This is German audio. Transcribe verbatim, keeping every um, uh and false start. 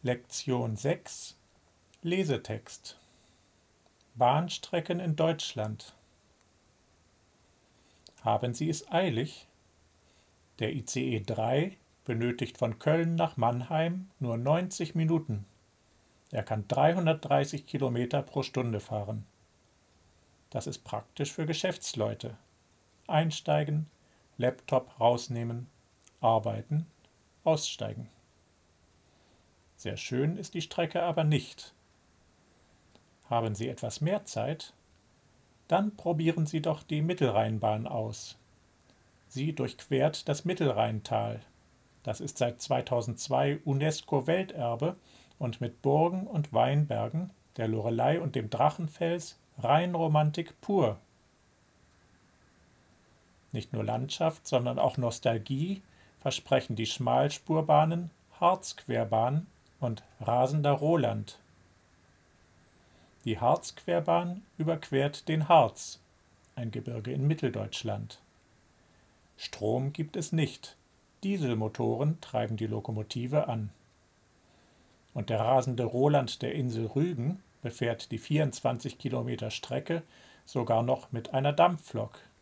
Lektion sechs Lesetext Bahnstrecken in Deutschland. Haben Sie es eilig? Der I C E drei benötigt von Köln nach Mannheim nur neunzig Minuten. Er kann dreihundertdreißig Kilometer pro Stunde fahren. Das ist praktisch für Geschäftsleute. Einsteigen, Laptop rausnehmen, arbeiten, aussteigen. Sehr schön ist die Strecke aber nicht. Haben Sie etwas mehr Zeit? Dann probieren Sie doch die Mittelrheinbahn aus. Sie durchquert das Mittelrheintal. Das ist seit zweitausendzwei UNESCO-Welterbe und mit Burgen und Weinbergen, der Loreley und dem Drachenfels Rheinromantik pur. Nicht nur Landschaft, sondern auch Nostalgie versprechen die Schmalspurbahnen Harzquerbahn und Rasender Roland. Die Harzquerbahn überquert den Harz, ein Gebirge in Mitteldeutschland. Strom gibt es nicht, Dieselmotoren treiben die Lokomotive an. Und der rasende Roland der Insel Rügen befährt die vierundzwanzig Kilometer Strecke sogar noch mit einer Dampflok.